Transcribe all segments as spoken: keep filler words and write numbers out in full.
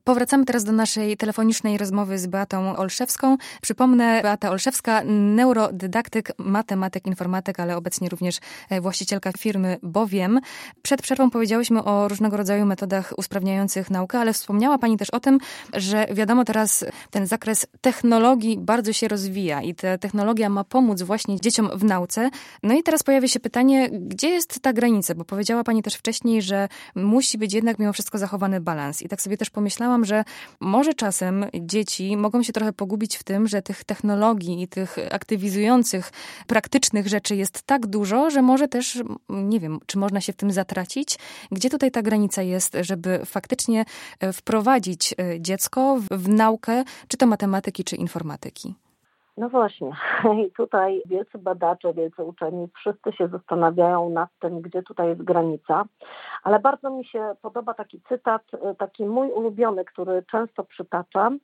Powracamy teraz do naszej telefonicznej rozmowy z Beatą Olszewską. Przypomnę, Beata Olszewska, neurodydaktyk, matematyk, informatyk, ale obecnie również właścicielka firmy Bo Wiem. Przed przerwą powiedziałyśmy o różnego rodzaju metodach usprawniających naukę, ale wspomniała Pani też o tym, że wiadomo, teraz ten zakres technologii bardzo się rozwija i ta technologia ma pomóc właśnie dzieciom w nauce. No i teraz pojawia się pytanie, gdzie jest ta granica? Bo powiedziała Pani też wcześniej, że musi być jednak mimo wszystko zachowany balans. I tak sobie też pomyślałam, że może czasem dzieci mogą się trochę pogubić w tym, że tych technologii i tych aktywizujących, praktycznych rzeczy jest tak dużo, że może też, nie wiem, czy można się w tym zatracić? Gdzie tutaj ta granica jest, żeby faktycznie wprowadzić dziecko w naukę, czy to matematyki, czy informatyki? No właśnie. I tutaj wielcy badacze, wielcy uczeni, wszyscy się zastanawiają nad tym, gdzie tutaj jest granica. Ale bardzo mi się podoba taki cytat, taki mój ulubiony, który często przytaczam,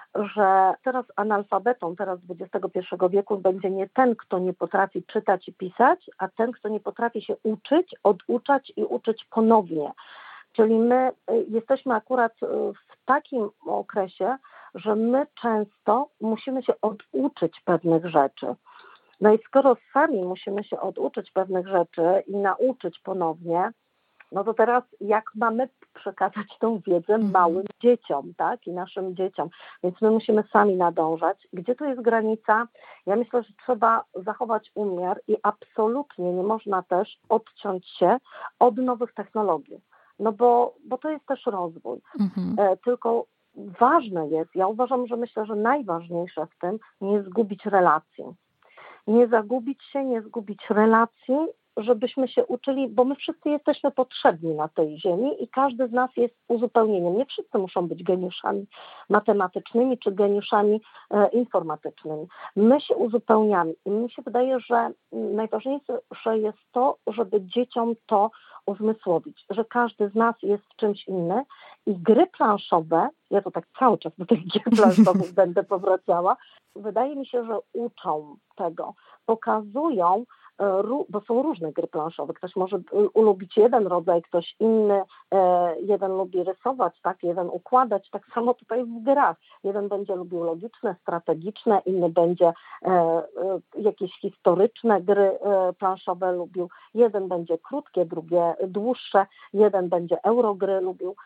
że teraz analfabetą, teraz dwudziestego pierwszego wieku będzie nie ten, kto nie potrafi czytać i pisać, a ten, kto nie potrafi się uczyć, oduczać i uczyć ponownie. Czyli my jesteśmy akurat w takim okresie, że my często musimy się oduczyć pewnych rzeczy. No i skoro sami musimy się oduczyć pewnych rzeczy i nauczyć ponownie, no to teraz jak mamy przekazać tą wiedzę małym dzieciom, tak, i naszym dzieciom. Więc my musimy sami nadążać. Gdzie tu jest granica? Ja myślę, że trzeba zachować umiar i absolutnie nie można też odciąć się od nowych technologii. No bo, bo to jest też rozwój. Mhm. E, tylko ważne jest, ja uważam, że myślę, że najważniejsze w tym nie zgubić relacji. Nie zagubić się, nie zgubić relacji, żebyśmy się uczyli, bo my wszyscy jesteśmy potrzebni na tej ziemi i każdy z nas jest uzupełnieniem. Nie wszyscy muszą być geniuszami matematycznymi czy geniuszami e, informatycznymi. My się uzupełniamy i mi się wydaje, że najważniejsze jest to, żeby dzieciom to uzmysłowić, że każdy z nas jest czymś inny i gry planszowe, ja to tak cały czas do tych gier planszowych będę powracała, wydaje mi się, że uczą tego, pokazują, bo są różne gry planszowe. Ktoś może ulubić jeden rodzaj, ktoś inny, jeden lubi rysować, tak, jeden układać, tak samo tutaj w grach. Jeden będzie lubił logiczne, strategiczne, inny będzie jakieś historyczne gry planszowe lubił, jeden będzie krótkie, drugie dłuższe, jeden będzie eurogry lubił.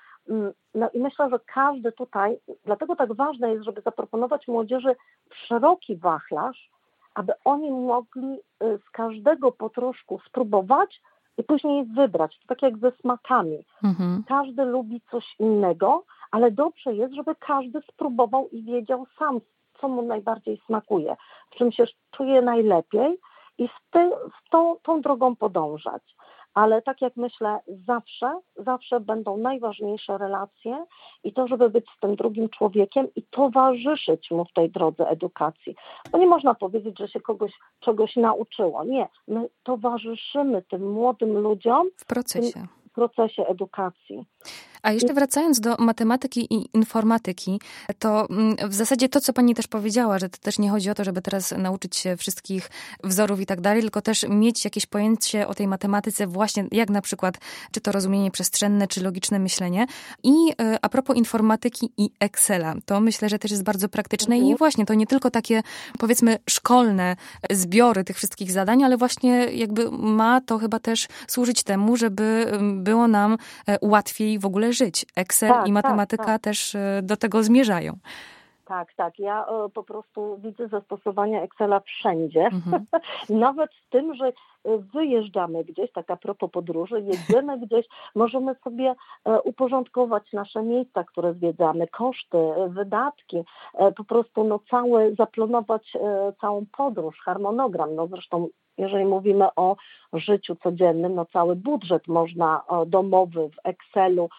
No i myślę, że każdy tutaj, dlatego tak ważne jest, żeby zaproponować młodzieży szeroki wachlarz, aby oni mogli z każdego po troszku spróbować i później wybrać. To tak jak ze smakami. Mhm. Każdy lubi coś innego, ale dobrze jest, żeby każdy spróbował i wiedział sam, co mu najbardziej smakuje, w czym się czuje najlepiej i w, ty, w tą, tą drogą podążać. Ale tak jak myślę, zawsze, zawsze będą najważniejsze relacje i to, żeby być z tym drugim człowiekiem i towarzyszyć mu w tej drodze edukacji. Bo nie można powiedzieć, że się kogoś czegoś nauczyło. Nie, my towarzyszymy tym młodym ludziom w procesie, w procesie edukacji. A jeszcze wracając do matematyki i informatyki, to w zasadzie to, co Pani też powiedziała, że to też nie chodzi o to, żeby teraz nauczyć się wszystkich wzorów i tak dalej, tylko też mieć jakieś pojęcie o tej matematyce właśnie, jak na przykład, czy to rozumienie przestrzenne, czy logiczne myślenie. I a propos informatyki i Excela, to myślę, że też jest bardzo praktyczne mhm. i właśnie to nie tylko takie, powiedzmy, szkolne zbiory tych wszystkich zadań, ale właśnie jakby ma to chyba też służyć temu, żeby było nam łatwiej w ogóle żyć. Excel tak, i matematyka tak, tak. też do tego zmierzają. Tak, tak. Ja o, po prostu widzę zastosowania Excela wszędzie. Mhm. Nawet w tym, że wyjeżdżamy gdzieś, tak a propos podróży, jedziemy gdzieś, możemy sobie e, uporządkować nasze miejsca, które zwiedzamy, koszty, wydatki, e, po prostu no całe, zaplanować e, całą podróż, harmonogram. No zresztą jeżeli mówimy o życiu codziennym, no cały budżet można o, domowy w Excelu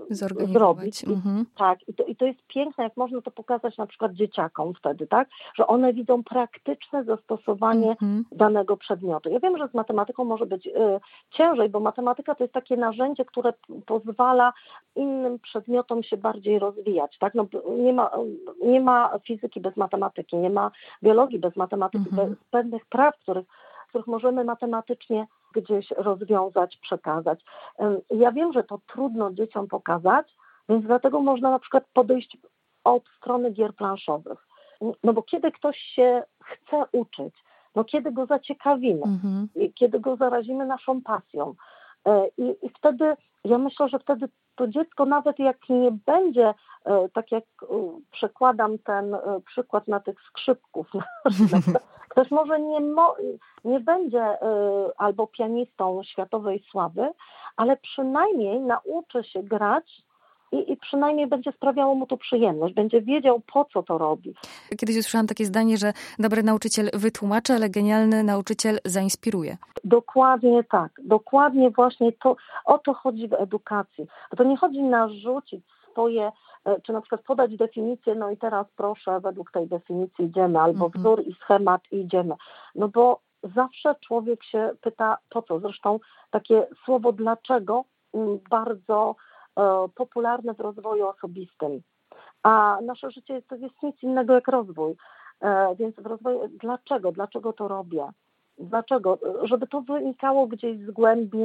zrobić. Mhm. Tak, i to, i to jest piękne, jak można to pokazać na przykład dzieciakom wtedy, tak, że one widzą praktyczne zastosowanie mhm. danego przedmiotu. Ja wiem, że z matematyką może być y, ciężej, bo matematyka to jest takie narzędzie, które pozwala innym przedmiotom się bardziej rozwijać, tak, no nie ma, nie ma fizyki bez matematyki, nie ma biologii bez matematyki, mhm. bez pewnych praw, których których możemy matematycznie gdzieś rozwiązać, przekazać. Ja wiem, że to trudno dzieciom pokazać, Więc dlatego można na przykład podejść od strony gier planszowych. No bo kiedy ktoś się chce uczyć, no kiedy go zaciekawimy, mhm. kiedy go zarazimy naszą pasją i, i wtedy, ja myślę, że wtedy to dziecko nawet jak nie będzie, tak jak przekładam ten przykład na tych skrzypków, ktoś może nie, mo- nie będzie albo pianistą światowej sławy, ale przynajmniej nauczy się grać I, I przynajmniej będzie sprawiało mu to przyjemność, będzie wiedział, po co to robi. Kiedyś usłyszałam takie zdanie, że dobry nauczyciel wytłumaczy, ale genialny nauczyciel zainspiruje. Dokładnie tak. Dokładnie właśnie to, o to chodzi w edukacji. To nie chodzi narzucić swoje, czy na przykład podać definicję, no i teraz proszę, według tej definicji idziemy, albo mm-hmm. wzór i schemat i idziemy. No bo zawsze człowiek się pyta, po co. Zresztą takie słowo dlaczego bardzo popularne w rozwoju osobistym, a nasze życie to jest nic innego jak rozwój, więc w rozwoju, dlaczego, dlaczego to robię, dlaczego, żeby to wynikało gdzieś z głębi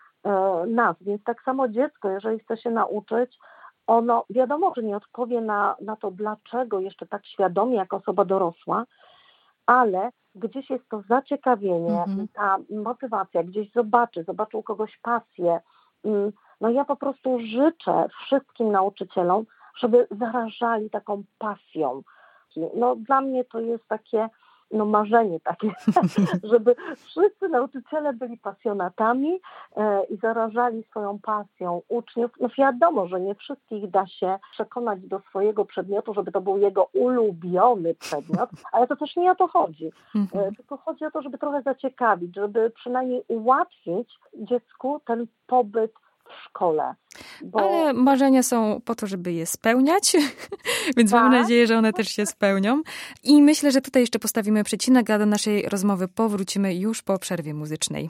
nas, więc tak samo dziecko, jeżeli chce się nauczyć, ono wiadomo, że nie odpowie na, na to dlaczego jeszcze tak świadomie jak osoba dorosła, ale gdzieś jest to zaciekawienie, mhm. ta motywacja, gdzieś zobaczy, zobaczy u kogoś pasję. No ja po prostu życzę wszystkim nauczycielom, żeby zarażali taką pasją. No dla mnie to jest takie no marzenie takie, żeby wszyscy nauczyciele byli pasjonatami e, i zarażali swoją pasją uczniów. No wiadomo, że nie wszystkich da się przekonać do swojego przedmiotu, żeby to był jego ulubiony przedmiot, ale to też nie o to chodzi. E, tylko chodzi o to, żeby trochę zaciekawić, żeby przynajmniej ułatwić dziecku ten pobyt w szkole. Bo... Ale marzenia są po to, żeby je spełniać, więc tak? Mam nadzieję, że one też się spełnią. I myślę, że tutaj jeszcze postawimy przecinek, a do naszej rozmowy powrócimy już po przerwie muzycznej.